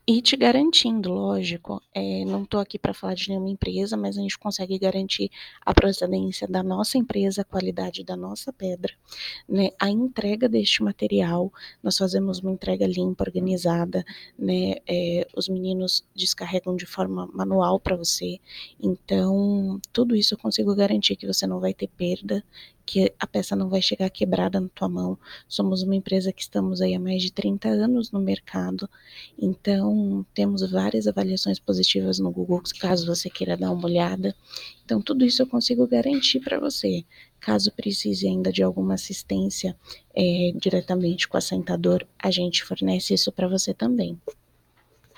E te garantindo, lógico, não estou aqui para falar de nenhuma empresa, mas a gente consegue garantir a procedência da nossa empresa, a qualidade da nossa pedra, né, a entrega deste material, nós fazemos uma entrega limpa, organizada, né, os meninos descarregam de forma manual para você, então tudo isso eu consigo garantir que você não vai ter perda, que a peça não vai chegar quebrada na tua mão. Somos uma empresa que estamos aí há mais de 30 anos no mercado, então temos várias avaliações positivas no Google, caso você queira dar uma olhada. Então tudo isso eu consigo garantir para você. Caso precise ainda de alguma assistência diretamente com o assentador, a gente fornece isso para você também.